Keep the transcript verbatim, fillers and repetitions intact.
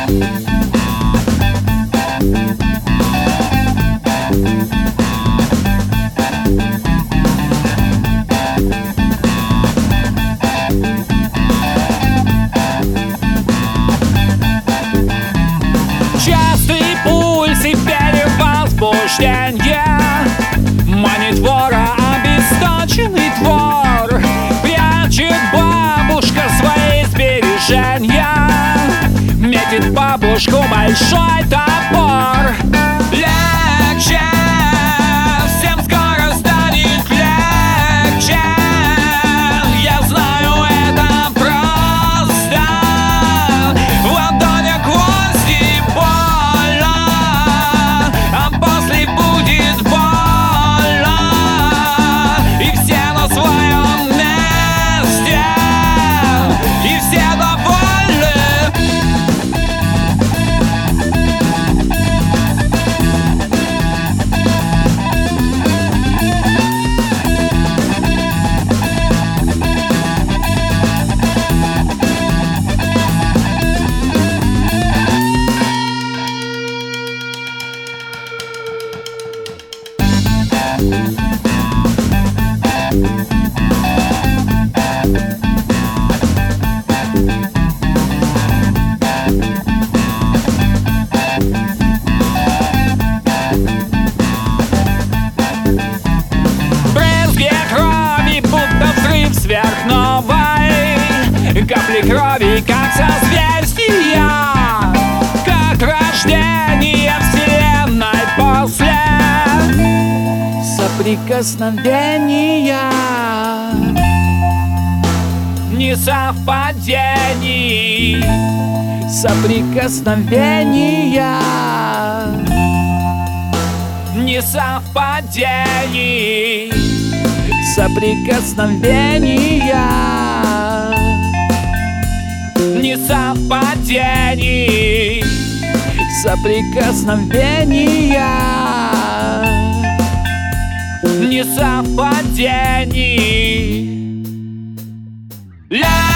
Частый пульс и перевозбуждение манит вора обесточенный двор. Прячет бабушка свои сбережения, метит бабушку большой топор. Легче, всем скоро станет легче. Я знаю, это просто. В ладонях гвозди, больно, а после будет больно. И все на своем месте, и все довольны. Брызги крови, будто взрыв сверхновой. Капли крови, как созвездия, как рождение вселенной после соприкосновения несовпадений, соприкосновения несовпадений, соприкосновения несовпадений, соприкосновения несовпадений. Ля